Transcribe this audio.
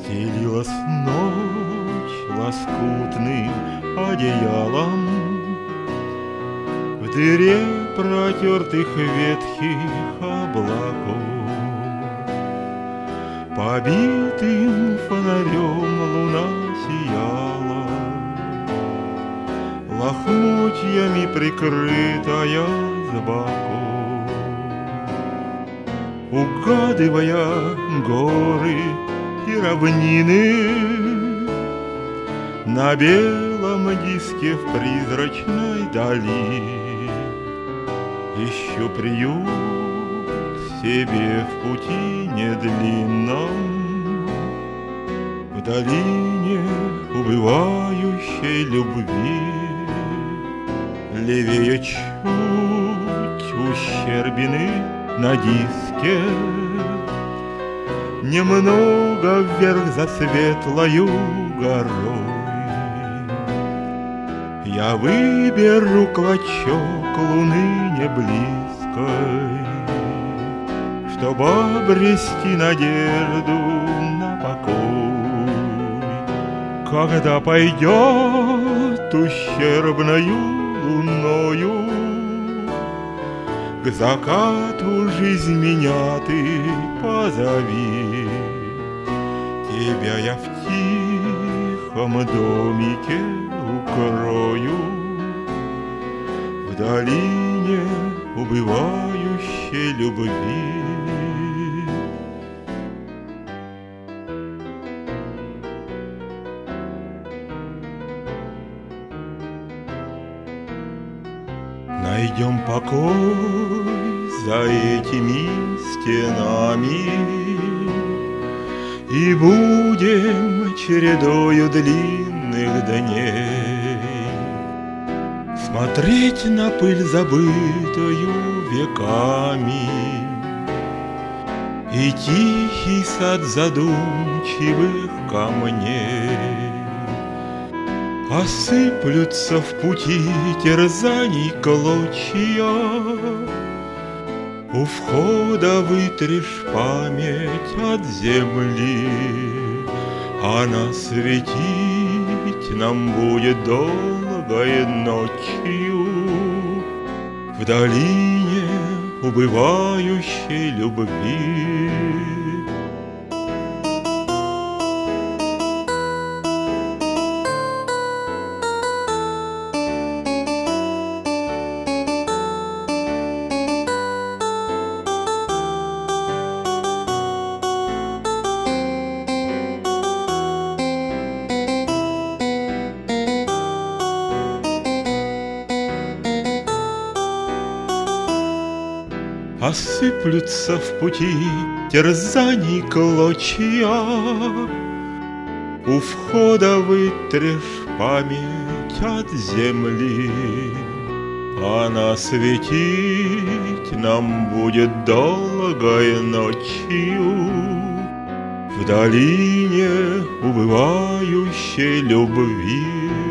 Стелилась ночь лоскутным одеялом в дыре протертых ветхих облаков. Побитым фонарем луна сияла, лохмотьями прикрытая с боков. Угадывая горы и равнины на белом диске в призрачной дали, ищу приют себе в пути недлинном, в долине убывающей любви. Левее чуть ущербины на диске, немного вверх за светлою горой. Я выберу клочок луны неблизкой, чтоб обрести надежду на покой. Когда пойдет ущербною луною к закату жизнь меня ты позови. Тебя я в тихом домике укрою, в долине убывающей любви. Найдем покой за этими стенами и будем чередою длинных дней смотреть на пыль, забытую веками, и тихий сад задумчивых камней. Осыплются в пути терзаний клочья, у входа вытрешь память от земли. Она светить нам будет долгой ночью в долине убывающей любви. Осыплются в пути терзаний клочья, у входа вытрешь память от земли. Она светить нам будет долгой ночью в долине убывающей любви.